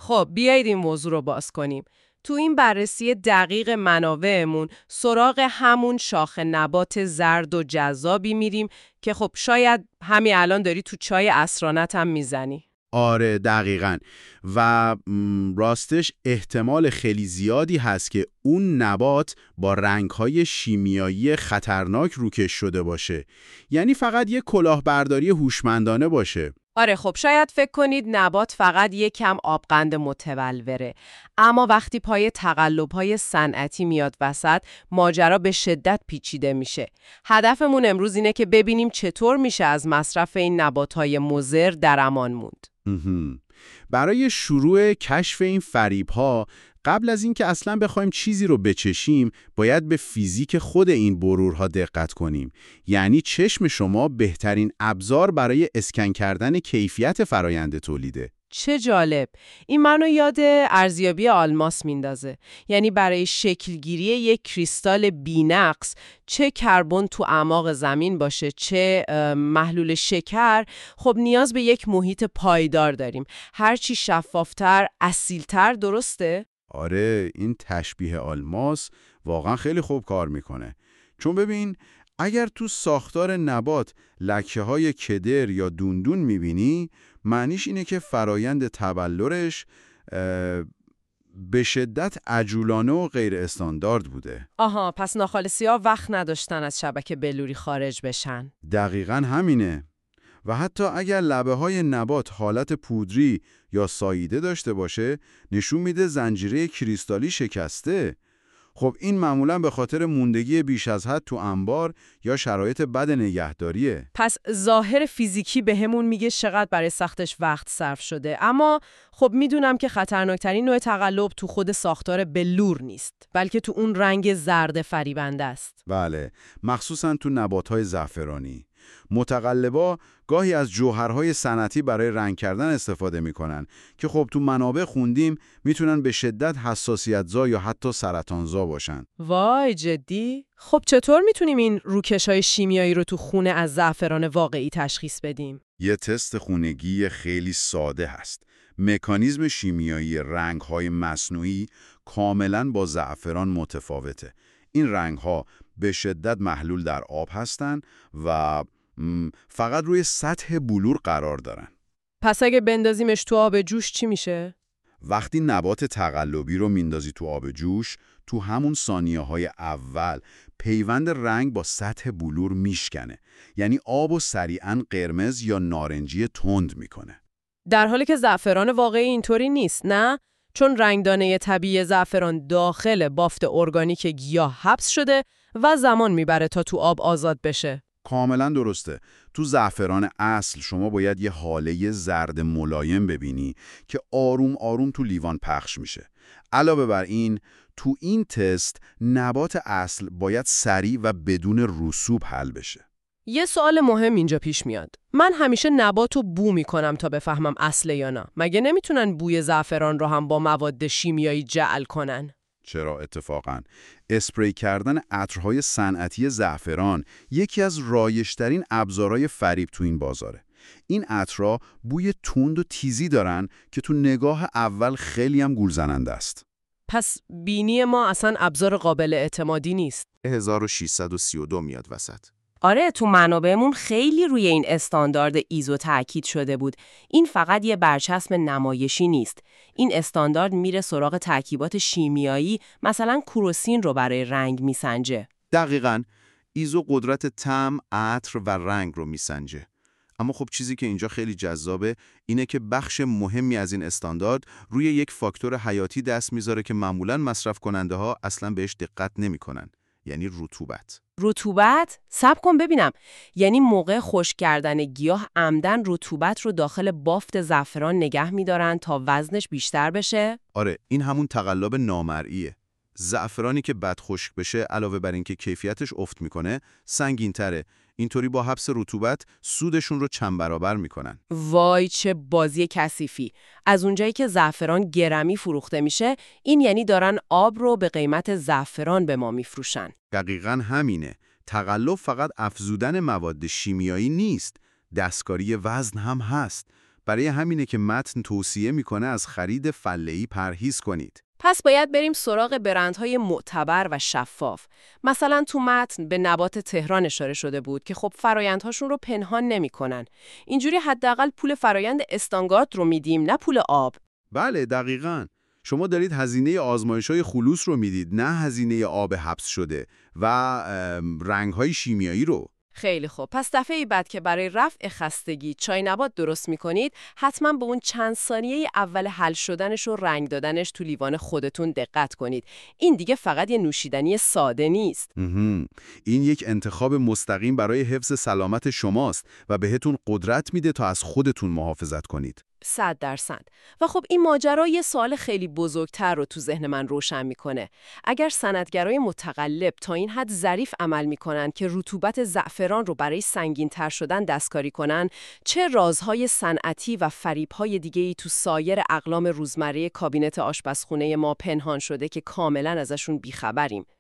خب بیایید این موضوع رو باز کنیم. تو این بررسی دقیق منابعمون سراغ همون شاخه نبات زرد و جذابی میریم که خب شاید همین الان داری تو چای عصرانت هم میزنی. آره دقیقاً. و راستش احتمال خیلی زیادی هست که اون نبات با رنگ‌های شیمیایی خطرناک روکش شده باشه. یعنی فقط یه کلاهبرداری هوشمندانه باشه. آره خب شاید فکر کنید نبات فقط یک کم آبقند متولوره، اما وقتی پای تقلب‌های صنعتی میاد وسط ماجرا به شدت پیچیده میشه. هدفمون امروز اینه که ببینیم چطور میشه از مصرف این نبات‌های مضر در امان موند. برای شروع کشف این فریب‌ها، قبل از اینکه اصلا بخوایم چیزی رو بچشیم، باید به فیزیک خود این بلورها دقت کنیم. یعنی چشم شما بهترین ابزار برای اسکن کردن کیفیت فرایند تولیده. چه جالب! این منو یاد ارزیابی آلماس میندازه. یعنی برای شکلگیری یک کریستال بی‌نقص، چه کربن تو اعماق زمین باشه، چه محلول شکر، خب نیاز به یک محیط پایدار داریم. هرچی شفافتر، اصیلتر، درسته؟ آره، این تشبیه آلماس واقعا خیلی خوب کار میکنه. چون ببین، اگر تو ساختار نبات لکه‌های کدر یا دوندون میبینی، معنیش اینه که فرایند تبلورش به شدت عجولانه و غیر استاندارد بوده. آها، پس ناخالصی‌ها وقت نداشتن از شبکه بلوری خارج بشن. دقیقاً همینه. و حتی اگر لبه‌های نبات حالت پودری یا ساییده داشته باشه، نشون میده زنجیره کریستالی شکسته. خب این معمولاً به خاطر موندگی بیش از حد تو انبار یا شرایط بد نگهداریه. پس ظاهر فیزیکی بهمون میگه چقدر برای ساختش وقت صرف شده، اما خب میدونم که خطرناکترین نوع تقلب تو خود ساختار بلور نیست، بلکه تو اون رنگ زرد فریبنده است. بله، مخصوصاً تو نبات‌های زعفرانی. متقلبا گاهی از جوهرهای صنعتی برای رنگ کردن استفاده میکنن که خب تو منابع خوندیم میتونن به شدت حساسیت‌زا یا حتی سرطانزا باشن. وای جدی؟ خب چطور میتونیم این روکش‌های شیمیایی رو تو خونه از زعفران واقعی تشخیص بدیم؟ یه تست خونگی خیلی ساده هست. مکانیزم شیمیایی رنگ‌های مصنوعی کاملاً با زعفران متفاوته. این رنگ‌ها به شدت محلول در آب هستن و فقط روی سطح بلور قرار دارن. پس اگه بندازیمش تو آب جوش چی میشه؟ وقتی نبات تقلبی رو میندازی تو آب جوش، تو همون ثانیه‌های اول پیوند رنگ با سطح بلور میشکنه. یعنی آبو سریعاً قرمز یا نارنجی تند میکنه. در حالی که زعفران واقعی اینطوری نیست، نه؟ چون رنگدانه طبیعی زعفران داخل بافت ارگانیک گیاه حبس شده و زمان میبره تا تو آب آزاد بشه. کاملا درسته. تو زعفران اصل شما باید یه حاله زرد ملایم ببینی که آروم آروم تو لیوان پخش میشه. علاوه بر این، تو این تست نبات اصل باید سریع و بدون رسوب حل بشه. یه سوال مهم اینجا پیش میاد. من همیشه نباتو بو میکنم تا بفهمم اصله یا نه. مگه نمیتونن بوی زعفران رو هم با مواد شیمیایی جعل کنن؟ چرا اتفاقاً اسپری کردن عطرهای صنعتی زعفران یکی از رایج‌ترین ابزارهای فریب تو این بازاره. این عطرها بوی تند و تیزی دارن که تو نگاه اول خیلی هم گولزننده است. پس بینی ما اصلا ابزار قابل اعتمادی نیست. 1632 میاد وسط. آره، تو منابعمون خیلی روی این استاندارد ایزو تاکید شده بود. این فقط یه برچسب نمایشی نیست. این استاندارد میره سراغ ترکیبات شیمیایی، مثلا کوروسین رو برای رنگ میسنجه. دقیقاً، ایزو قدرت طعم، عطر و رنگ رو میسنجه. اما خب چیزی که اینجا خیلی جذابه اینه که بخش مهمی از این استاندارد روی یک فاکتور حیاتی دست میذاره که معمولاً مصرف کننده ها اصلاً بهش دقت نمیکنن. یعنی رطوبت. رطوبت؟ صبر کن ببینم. یعنی موقع خشک کردن گیاه عمدن رطوبت رو داخل بافت زعفران نگه می‌دارن تا وزنش بیشتر بشه؟ آره، این همون تقلب نامرئیه. زعفرانی که بد خشک بشه علاوه بر اینکه کیفیتش افت میکنه، سنگین‌تره. اینطوری با حبس رطوبت سودشون رو چند برابر میکنن. وای چه بازی کثیفی. از اونجایی که زعفران گرمی فروخته میشه، این یعنی دارن آب رو به قیمت زعفران به ما میفروشن. دقیقاً همینه. تقلب فقط افزودن مواد شیمیایی نیست، دستکاری وزن هم هست. برای همینه که متن توصیه میکنه از خرید فله‌ای پرهیز کنید. پس باید بریم سراغ برندهای معتبر و شفاف. مثلا تو متن به نبات تهران اشاره شده بود که خب فرایندهاشون رو پنهان نمی‌کنن. اینجوری حداقل پول فرایند استانگارد رو میدیم، نه پول آب. بله دقیقاً. شما دارید هزینه آزمایش‌های خلوص رو میدید، نه هزینه آب حبس شده و رنگ‌های شیمیایی رو. خیلی خوب. پس دفعه بعد که برای رفع خستگی چای نبات درست می‌کنید، حتما به اون چند ثانیه اول حل شدنش و رنگ دادنش تو لیوان خودتون دقت کنید. این دیگه فقط یه نوشیدنی ساده نیست. این یک انتخاب مستقیم برای حفظ سلامت شماست و بهتون قدرت میده تا از خودتون محافظت کنید. 100%. و خب این ماجرا یه سوال خیلی بزرگتر رو تو ذهن من روشن میکنه. اگر صنعتگرای متقلب تا این حد ظریف عمل میکنن که رطوبت زعفران رو برای سنگین‌تر شدن دستکاری کنن، چه رازهای صنعتی و فریب‌های دیگه‌ای تو سایر اقلام روزمره کابینت آشپزخونه ما پنهان شده که کاملا ازشون بیخبریم؟